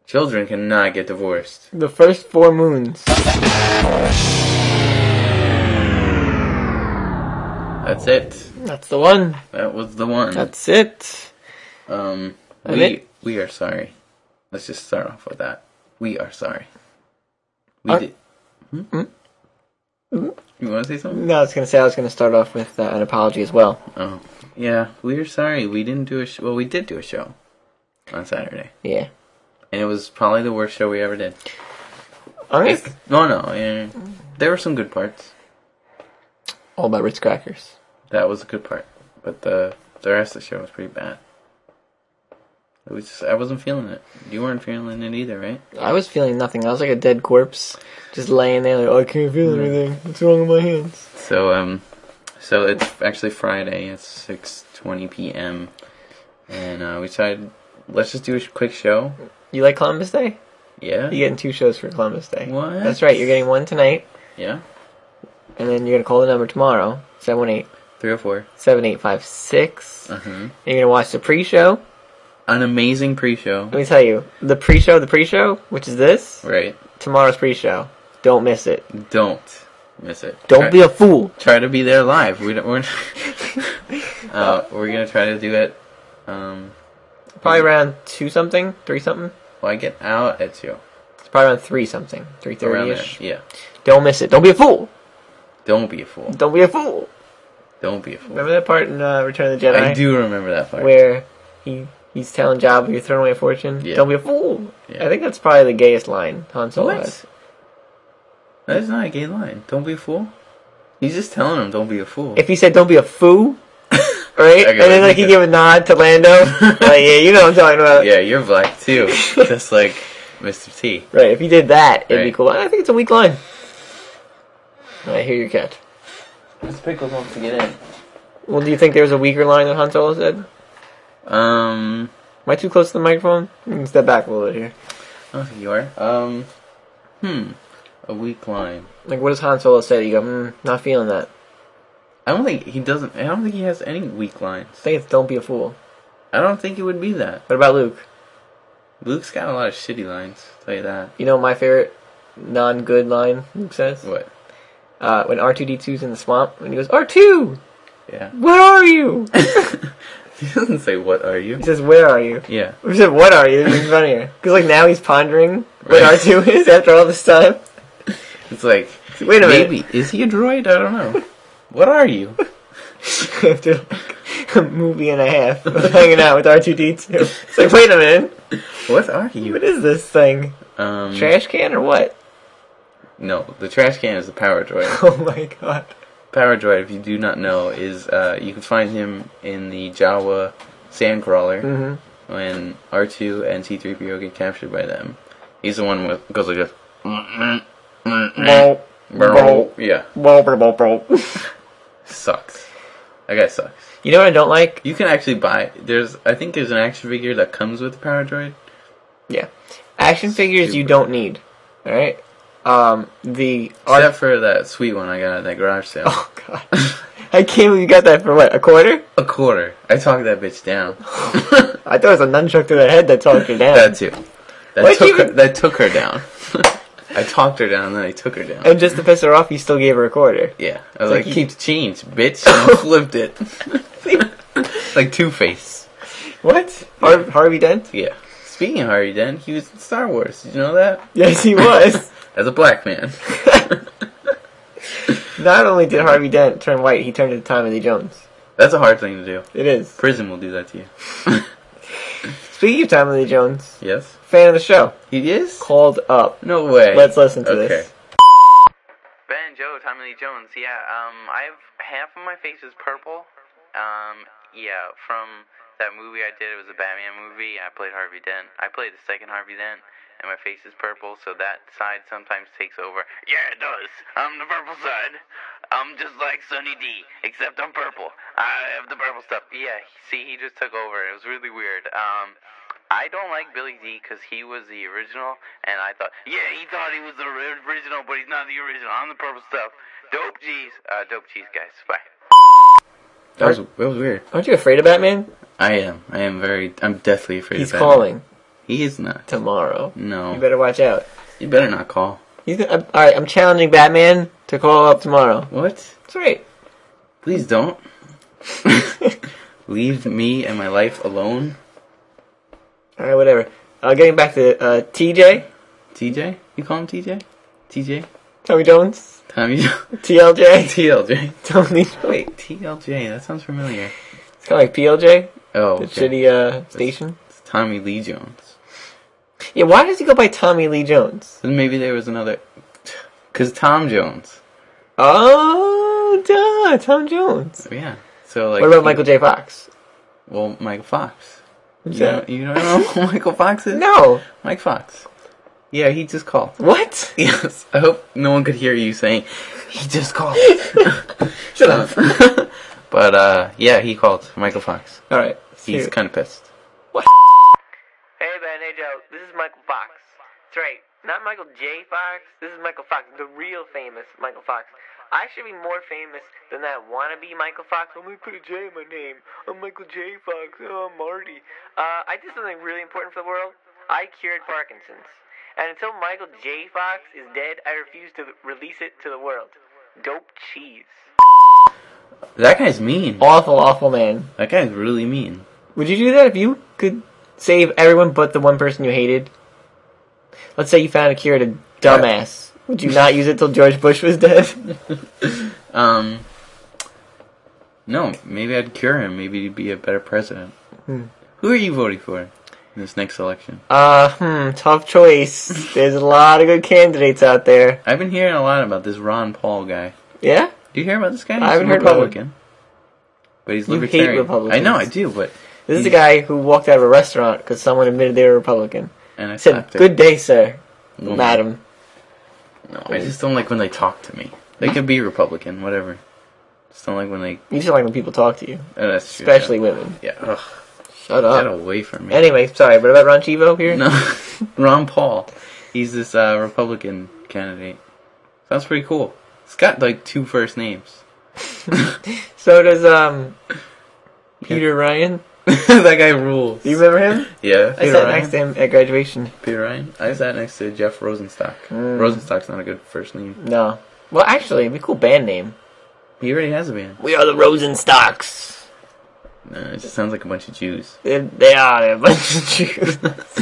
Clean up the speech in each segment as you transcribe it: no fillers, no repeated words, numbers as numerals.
Children cannot get divorced. The first 4 moons. That's it. That's the one. That was the one. That's it. We are sorry. Let's just start off with that. We are sorry. We did. You want to say something? No, I was going to start off with an apology as well. Oh. Yeah, we are sorry. We didn't do a show. Well, we did do a show on Saturday. Yeah. And it was probably the worst show we ever did. Honest? Yeah. There were some good parts. All about Ritz crackers. That was a good part. But the rest of the show was pretty bad. I wasn't feeling it. You weren't feeling it either, right? I was feeling nothing. I was like a dead corpse. Just laying there like, oh, I can't feel anything. What's wrong with my hands? So it's actually Friday. It's 6:20 p.m. And we decided, let's just do a quick show. You like Columbus Day? Yeah. You're getting 2 shows for Columbus Day. What? That's right. You're getting one tonight. Yeah. And then you're going to call the number tomorrow. 304. 7856. Uh-huh. And you're going to watch the pre-show. An amazing pre-show. Let me tell you. The pre-show, which is this. Right. Tomorrow's pre-show. Don't miss it. Don't miss it. Don't be a fool. Try to be there live. We're going to try to do it. Probably around 2-something, 3-something. Well, I get out at 2. It's probably around 3-something, 3:30ish. Yeah. Don't miss it. Don't be a fool. Don't be a fool. Don't be a fool. Don't be a fool. Remember that part in Return of the Jedi? I do remember that part. Where he's telling Jabba, you're throwing away a fortune. Yeah. Don't be a fool. Yeah. I think that's probably the gayest line Han Solo What? has. That is not a gay line. Don't be a fool. He's just telling him, don't be a fool. If he said, don't be a fool, right? Okay, And then like he gave a nod to Lando. Like, yeah, you know what I'm talking about. Yeah, you're black too. Just like Mr. T. Right, if he did that, it'd be Right. cool. I think it's a weak line. Alright, here your catch. This Pickles wants to get in. Well, do you think there's a weaker line than Han Solo said? Am I too close to the microphone? You can step back a little bit here. I don't think you are. A weak line. Like, what does Han Solo say? You go, not feeling that. I don't think he has any weak lines. I think it's don't be a fool. I don't think it would be that. What about Luke? Luke's got a lot of shitty lines, I'll tell you that. You know my favorite non-good line Luke says? What? When R2-D2's in the swamp, and he goes, R2! Yeah. Where are you? He doesn't say, what are you? He says, where are you? Yeah. He said, what are you? It's funnier. Because like now he's pondering what Right. R2 is after all this time. It's like, Wait a minute. maybe, is he a droid? I don't know. What are you? After like a movie and a half of hanging out with R2-D2. It's like, wait a minute. What are you? What is this thing? Um, Trash can or what? No, the trash can is the power droid. Oh my god. Power droid, if you do not know, is you can find him in the Jawa Sandcrawler Mm-hmm. when R2 and C-3PO get captured by them. He's the one who goes like this. Yeah. Sucks. That guy sucks. You know what I don't like? You can actually buy. I think there's an action figure that comes with the power droid. Yeah. Action figures you Super. don't need. Alright? Except for that sweet one I got at that garage sale. Oh god. I can't believe you got that for what, a quarter? A quarter. I talked that bitch down. I thought it was a nunchuck to the head that talked her down. That too. What'd That took her down. I talked her down and then I took her down. And just to piss her off, you still gave her a quarter. Yeah. I was like like, keep the change, bitch. And I flipped it. Like Two-Face. What? Harvey Dent? Yeah. Speaking of Harvey Dent, he was in Star Wars. Did you know that? Yes, he was. As a black man. Not only did Harvey Dent turn white, he turned into Tommy Lee Jones. That's a hard thing to do. It is. Prison will do that to you. Speaking of Tommy Lee Jones, Yes? fan of the show, He is? called up. No way. Let's listen to this. Ben, Joe, Tommy Lee Jones. Yeah, I have half of my face is purple. Yeah, from that movie I did. It was a Batman movie. I played Harvey Dent. I played the second Harvey Dent, and my face is purple, so that side sometimes takes over. Yeah, it does. I'm the purple side. I'm just like Sunny D, except I'm purple. I have the purple stuff. Yeah, see, he just took over. It was really weird. I don't like Billy D because he was the original, and I thought, yeah, he thought he was the original, but he's not the original. I'm the purple stuff. Dope cheese. Dope cheese, guys. Bye. That was weird. Aren't you afraid of Batman? I am. I'm deathly afraid He's of Batman. calling. He is not. Tomorrow. No. You better watch out. You better not call. Alright, I'm challenging Batman to call up tomorrow. What? That's right. Please don't. Leave me and my life alone. Alright, whatever. Getting back to TJ. TJ? You call him TJ? TJ? Tommy Jones. Tommy Jones. TLJ. TLJ. Tony. Wait, TLJ. That sounds familiar. It's kind of like PLJ. Oh, the okay. shitty station. It's Tommy Lee Jones. Yeah, why does he go by Tommy Lee Jones? Then maybe there was another... Because Tom Jones. Oh, duh, Tom Jones. Yeah. So like. What about Michael J. Fox? Well, Michael Fox. Who's You that? don't know who Michael Fox is? No. Mike Fox. Yeah, he just called. What? Yes. I hope no one could hear you saying, he just called. Shut up. But, yeah, he called. Michael Fox. Alright. He's kind of pissed. What? Hey, Ben. Hey, Joe. This is Michael Fox. That's right. Not Michael J. Fox. This is Michael Fox. The real famous Michael Fox. I should be more famous than that wannabe Michael Fox. I'm going to put a J in my name. I'm Michael J. Fox. Oh, I'm Marty. I did something really important for the world. I cured Parkinson's. And until Michael J. Fox is dead, I refuse to release it to the world. Dope cheese. That guy's mean. Awful, awful man. That guy's really mean. Would you do that if you could save everyone but the one person you hated? Let's say you found a cure to dumbass. Would you not use it till George Bush was dead? No, maybe I'd cure him. Maybe he'd be a better president. Who are you voting for in this next election? Tough choice. There's a lot of good candidates out there. I've been hearing a lot about this Ron Paul guy. Yeah? Do you hear about this guy? He's I haven't a heard about Republican. But he's You libertarian. hate Republicans. I know, I do, but... This is a guy who walked out of a restaurant because someone admitted they were Republican. And I Said, slapped her. "Good day, sir." Woman. Madam. No, I just don't like when they talk to me. They could be Republican, whatever. Just don't like when they... You just don't like when people talk to you. Oh, that's true. Especially women. Yeah, ugh. Shut Get up. away from me. Anyway, sorry, what about Ron Chivo here? No, Ron Paul. He's this Republican candidate. Sounds pretty cool. It's got like 2 first names. So does, Peter Ryan. That guy rules. Do you remember him? Yeah. I sat next to him at graduation. Peter Ryan? I sat next to Jeff Rosenstock. Rosenstock's not a good first name. No. Well, actually, it'd be a cool band name. He already has a band. We are the Rosenstocks. No, it just sounds like a bunch of Jews. They're a bunch of Jews.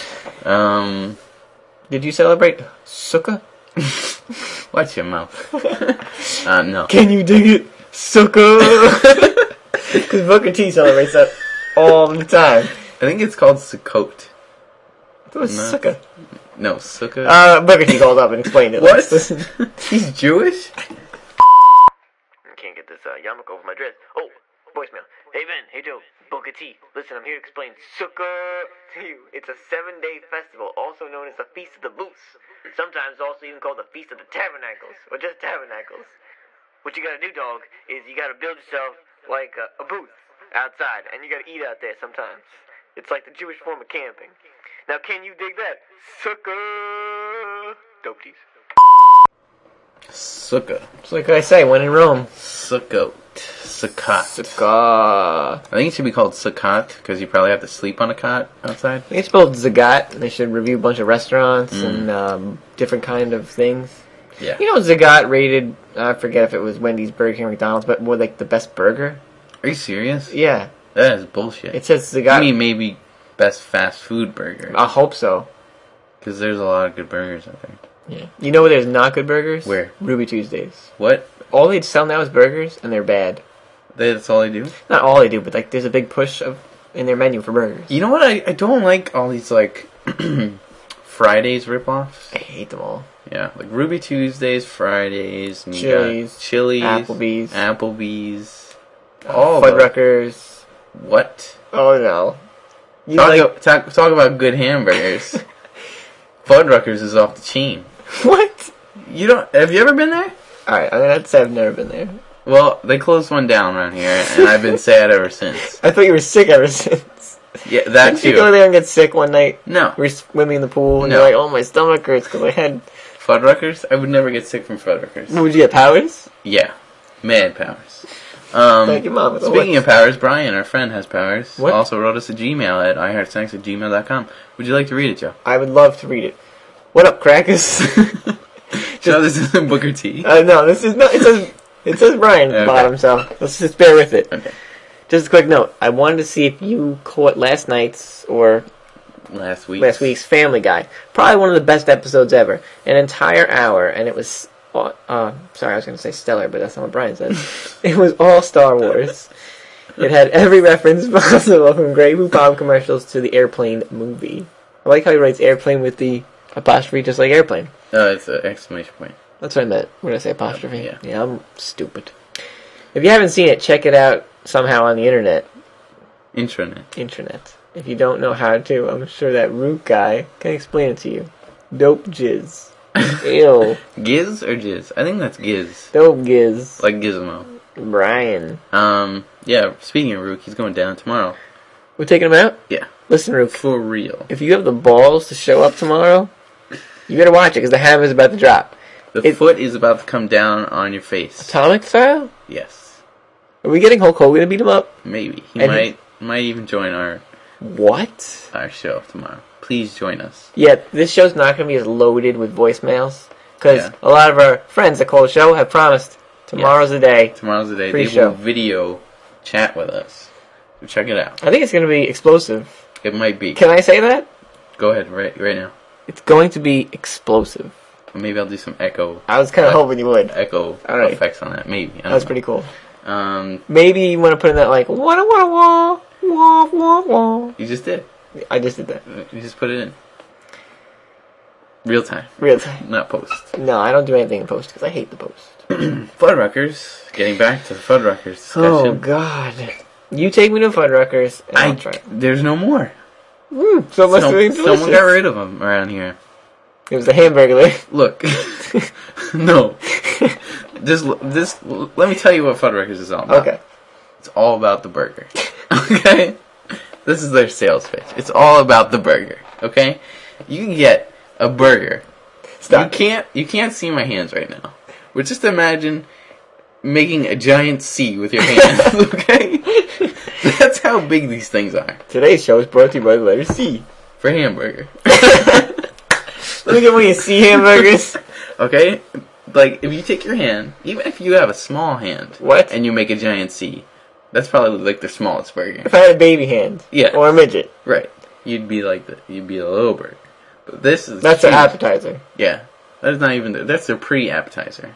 Did you celebrate Sukkah? Watch your mouth. No. Can you dig it? Sukkah! Because Booker T celebrates that all the time. I think it's called Sukkot. It was No. Sukkah. No, Sukkah. Booker T called up and explained it. What? He's Jewish? I can't get this yarmulke over my dress. Oh, voicemail. Hey Ben, hey Joe, Booker T. Listen, I'm here to explain Sukkah to you. It's a 7-day festival, also known as the Feast of the Booths. Sometimes also even called the Feast of the Tabernacles, or just Tabernacles. What you gotta do, dog, is you gotta build yourself like a booth outside, and you gotta eat out there sometimes. It's like the Jewish form of camping. Now, can you dig that? Sukkah! Dope cheese. Sukkah. It's like I say, when in Rome. Sukkot. Sukkot. Sukkah. I think it should be called Sukkot, because you probably have to sleep on a cot outside. I think it's spelled Zagat. They should review a bunch of restaurants and different kind of things. Yeah. You know, Zagat rated, I forget if it was Wendy's, Burger King, or McDonald's, but more like the best burger. Are you serious? Yeah. That is bullshit. It says Zagat. I mean, maybe best fast food burger. I hope so. Because there's a lot of good burgers out there. Yeah. You know where there's not good burgers? Where? Ruby Tuesdays. What? All they sell now is burgers, and they're bad. That's all they do? Not all they do, but like there's a big push in their menu for burgers. You know what? I don't like all these, like, Fridays ripoffs. I hate them all. Yeah, like Ruby Tuesdays, Fridays, and you Chili's, got Chili's, Applebee's, all Fuddruckers. What? Oh no! Talk about good hamburgers. Fuddruckers is off the chain. What? You don't? Have you ever been there? All right, I'm gonna have to say I've never been there. Well, they closed one down around here, and I've been sad ever since. I thought you were sick ever since. Yeah, that Didn't you too. go there and get sick one night? No. We were swimming in the pool, and No. you're like, "Oh, my stomach hurts because I had." Fuddruckers? I would never get sick from Fuddruckers. Would you get powers? Yeah, mad powers. Thank you, Mom. Speaking of powers, Brian, our friend, has powers. What? Also wrote us a Gmail at iheartsex@gmail.com. Would you like to read it, Joe? I would love to read it. What up, crackers? Joe, this isn't Booker T. No, this is not. It says Brian at the bottom, so let's just bear with it. Okay. Just a quick note. I wanted to see if you caught last night's or last week's Family Guy. Probably one of the best episodes ever. An entire hour, and it was... sorry, I was going to say stellar, but that's not what Brian said. It was all Star Wars. It had every reference possible, from Grey Poupon commercials to the Airplane movie. I like how he writes airplane with the apostrophe just like airplane. It's an exclamation point. That's what I meant. When I say apostrophe. Yeah, I'm stupid. If you haven't seen it, check it out somehow on the internet. Intranet. If you don't know how to, I'm sure that Root guy can explain it to you. Dope jizz. Ew. Giz or jizz? I think that's giz. Dope giz. Like Gizmo. Brian. Yeah, speaking of Rook, he's going down tomorrow. We're taking him out? Yeah. Listen, Rook. For real. If you have the balls to show up tomorrow, you better watch it, because the hammer's about to drop. The foot is about to come down on your face. Atomic style? Yes. Are we getting Hulk Hogan to beat him up? Maybe. He might even join our show tomorrow. Please join us. Yeah, this show's not going to be as loaded with voicemails, because a lot of our friends that call the show have promised tomorrow's the day. Tomorrow's the day. Pre-show. They will video chat with us. So check it out. I think it's going to be explosive. It might be. Can I say that? Go ahead, right now. It's going to be explosive. Or maybe I'll do some echo. I was kind of hoping you would. Echo effects on that, maybe. That was pretty cool. Um, Maybe you want to put in that, like, wah wah wah wah wah wah. You just did. I just did that. You just put it in. Real time. Real time. Not post. No, I don't do anything in post because I hate the post. Fuddruckers. Getting back to the Fuddruckers discussion. Oh, God. You take me to Fuddruckers, and I'll try it. There's no more. So much doing delicious. Someone got rid of them around here. It was the hamburger. Look. No. This. Let me tell you what Fuddruckers is all about. Okay. It's all about the burger. Okay? This is their sales pitch. It's all about the burger. Okay? You can get a burger. Stop. You can't see my hands right now. But just imagine making a giant C with your hands. Okay? That's how big these things are. Today's show is brought to you by the letter C. For hamburger. Let me get one of your C hamburgers. Okay? Like, if you take your hand, even if you have a small hand. What? And you make a giant C. That's probably like the smallest burger. If I had a baby hand. Yeah. Or a midget. Right. You'd be a little burger. But this is... That's an appetizer. Yeah. That's not even... That's their pre-appetizer.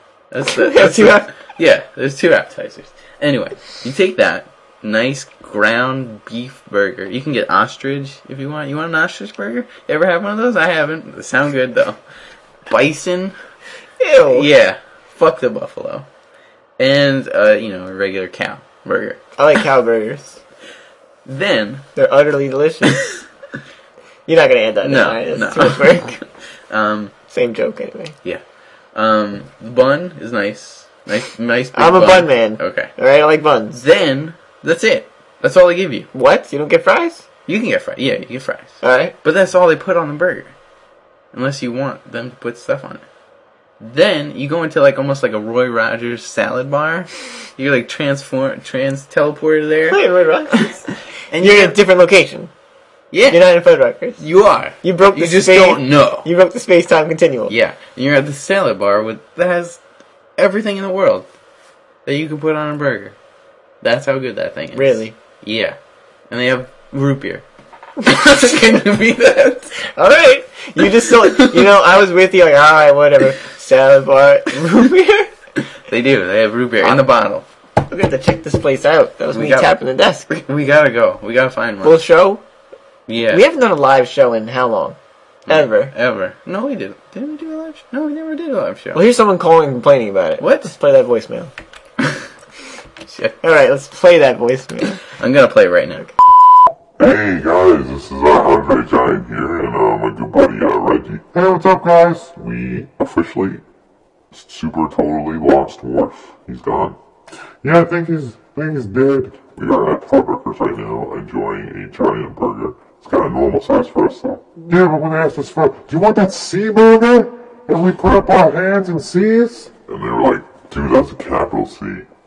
Yeah, there's two appetizers. Anyway, you take that nice ground beef burger. You can get ostrich if you want. You want an ostrich burger? You ever have one of those? I haven't. They sound good, though. Bison. Ew. Yeah. Fuck the buffalo. And, a regular cow burger. I like cow burgers. Then... They're utterly delicious. You're not going to add that, no. That's too much work. Same joke, anyway. Yeah. The bun is nice. Nice big I'm a bun man. Okay. Alright, I like buns. Then, that's it. That's all they give you. What? You don't get fries? You can get fries. Yeah, you get fries. Alright. But that's all they put on the burger. Unless you want them to put stuff on it. Then, you go into almost like a Roy Rogers salad bar. You're teleported there. Wait, Roy Rogers? And you're in a different location. Yeah. You're not in Fuddruckers. You are. You broke the space. You just don't know. You broke the space-time continuum. Yeah. And you're at the salad bar that has everything in the world that you can put on a burger. That's how good that thing is. Really? Yeah. And they have root beer. Can you beat that? Alright. You just sold I was with you alright, whatever. Salad bar. Root beer? They do. They have root beer in the bottle. We're going to check this place out. That was me tapping the desk. We gotta go. We gotta find one. Full show? Yeah. We haven't done a live show in how long? Ever. No, we didn't. Didn't we do a live show? No, we never did a live show. Well, here's someone calling and complaining about it. What? Let's play that voicemail. Shit. Alright, let's play that voicemail. I'm gonna play it right now. Hey guys, this is Andre Giant here and my good buddy Reggie. Hey, what's up guys? We officially super totally lost Worf. He's gone. Yeah, I think he's dead. We are at Fuddruckers right now enjoying a giant burger. It's kind of normal size for us though. Yeah, but when they asked us for, do you want that C burger? And we put up our hands and C's? And they were like, dude, that's a capital C.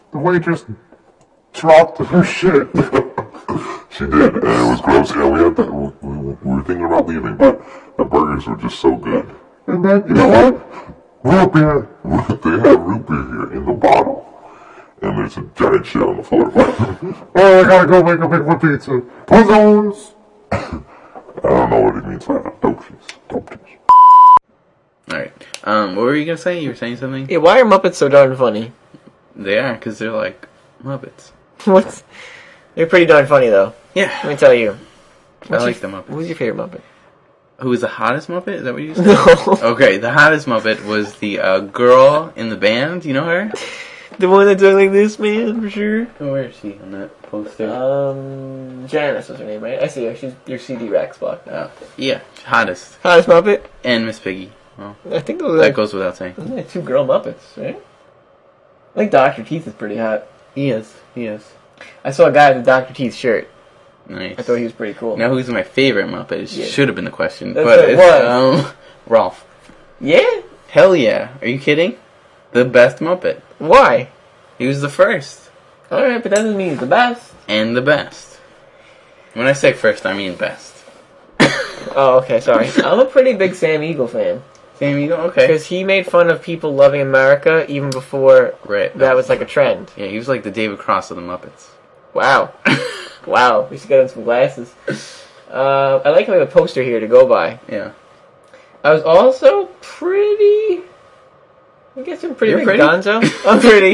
The waitress dropped her shit. She did, and it was gross. Yeah, we were thinking about leaving, but the burgers were just so good. And then, you know what? Root beer. They have root beer here in the bottle. And there's a giant shit on the floor. Oh, I gotta go make a big one pizza. Puzzles! I don't know what it means by that. Dope cheese. Alright. What were you gonna say? You were saying something? Yeah, why are Muppets so darn funny? They are, because they're like Muppets. What? They're pretty darn funny, though. Yeah. Let me tell you. I like the Muppets. Who's your favorite Muppet? Who was the hottest Muppet? Is that what you said? No. Okay, the hottest Muppet was the girl in the band. You know her? The one that does like this, man, for sure. Oh, where is she on that poster? Janice was her name, right? I see her. She's your CD rack spot. Yeah, hottest. Hottest Muppet? And Miss Piggy. Well, I think those are that goes without saying. Those are two girl Muppets, right? I think Dr. Teeth is pretty hot. He is. I saw a guy with a Dr. Teeth shirt. Nice. I thought he was pretty cool. Now, who's my favorite Muppet? It should have been the question. That's but what it was. Ralph. Yeah? Hell yeah. Are you kidding? The best Muppet. Why? He was the first. Alright, but that doesn't mean he's the best. And the best. When I say first, I mean best. Oh, okay, sorry. I'm a pretty big Sam Eagle fan. Sam Eagle? Okay. Because he made fun of people loving America even before that was like a trend. Yeah, he was like the David Cross of the Muppets. Wow. Wow. We should get him some glasses. I like having a poster here to go by. Yeah. I was also pretty... I guess I'm pretty You're big pretty? Gonzo. I'm pretty.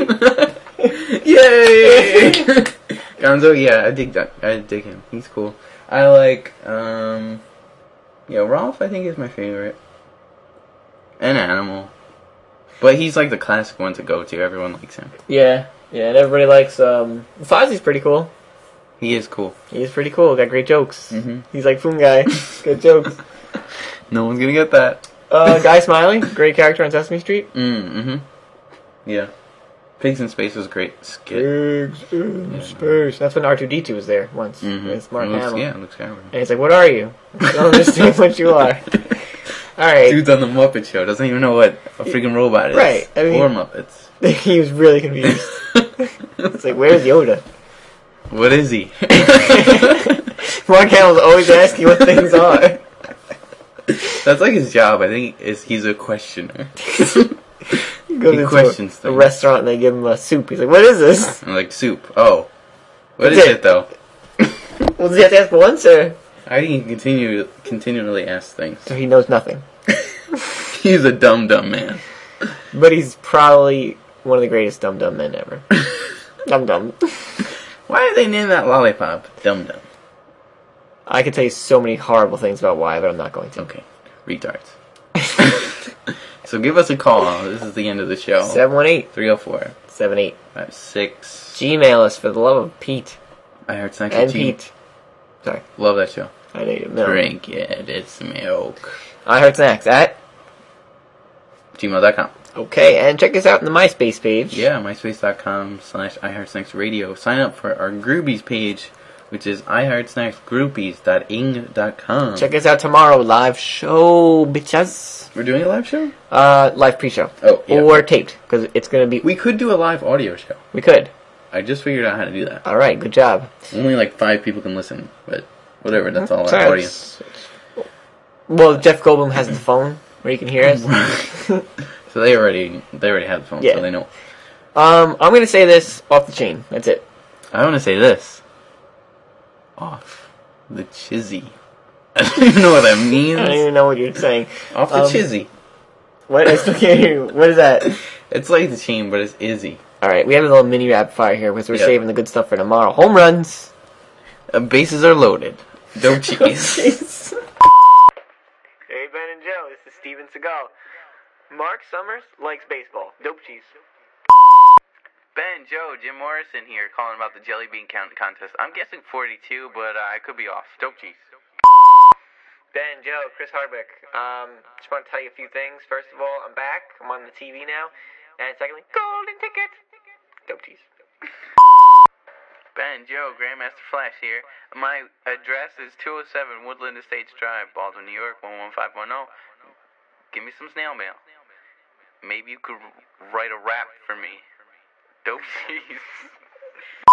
Yay! Gonzo, yeah, I dig that. I dig him. He's cool. I like, Ralph I think is my favorite. And Animal. But he's like the classic one to go to. Everyone likes him. Yeah, and everybody likes, Fozzie's pretty cool. He is cool. He is pretty cool. Got great jokes. Mm-hmm. He's like Foon Guy. Good jokes. No one's gonna get that. Guy Smiley, great character on Sesame Street. Mm-hmm. Yeah. Pigs in Space was a great skit. Pigs in Space. That's when R2-D2 was there once. Mm-hmm. With Mark Hamill. Yeah, Luke Skywalker. And he's like, what are you? I don't understand what you are. Alright. Dude's on the Muppet Show. Doesn't even know what a freaking robot is. Right. I mean, or Muppets. He was really confused. It's like, where's Yoda? What is he? Mark Hamill's always asking what things are. That's like his job. I think he's a questioner. He goes into questions a things. restaurant and they give him a soup. He's like, what is this? I'm like, soup. Oh. What That's is it. it, though? Well, does he have to ask once, or? I think he continually asks things. So he knows nothing. He's a dumb man. But he's probably one of the greatest dumb men ever. Dumb. Why did they name that lollipop Dum Dum? I could tell you so many horrible things about why, but I'm not going to. Okay. Retards. So give us a call. This is the end of the show. 718 304 78 56. Gmail us for the love of Pete. I heard Snacks And tea. Pete. Sorry. Love that show. I need a milk. Drink it. It's milk. I heard snacks at. gmail.com. Okay, and check us out on the MySpace page. Yeah, myspace.com/iHeartSnacksRadio. Sign up for our Groupies page, which is iHeartSnacksGroupies.ing.com. Check us out tomorrow, live show, bitches. We're doing a live show? Live pre-show. Oh, yeah. Or taped, because it's going to be... We could do a live audio show. We could. I just figured out how to do that. Alright, good job. Only like 5 people can listen, but whatever, that's all our Sorry, audience. Well, Jeff Goldblum has the phone where you can hear us. So they already have the phone, Yeah. so they know. I'm going to say this off the chain. That's it. I want to say this. Off the chizzy. I don't even know what that means. I don't even know what you're saying. Off the chizzy. What? I still can't hear you. What is that? It's like the chain, but it's Izzy. Alright, we have a little mini rapid fire here because we're Yep. saving the good stuff for tomorrow. Home runs. Bases are loaded. Dope cheese. Hey, Ben and Joe, this is Steven Seagal. Mark Summers likes baseball. Dope cheese. Ben, Joe, Jim Morrison here, calling about the jelly bean contest. I'm guessing 42, but I could be off. Dope cheese. Ben, Joe, Chris Hardwick. Just want to tell you a few things. First of all, I'm back. I'm on the TV now. And secondly, golden ticket. Dope cheese. Ben, Joe, Grandmaster Flash here. My address is 207 Woodland Estates Drive, Baldwin, New York, 11510. Give me some snail mail. Maybe you could write a rap for me. Dopey cheese.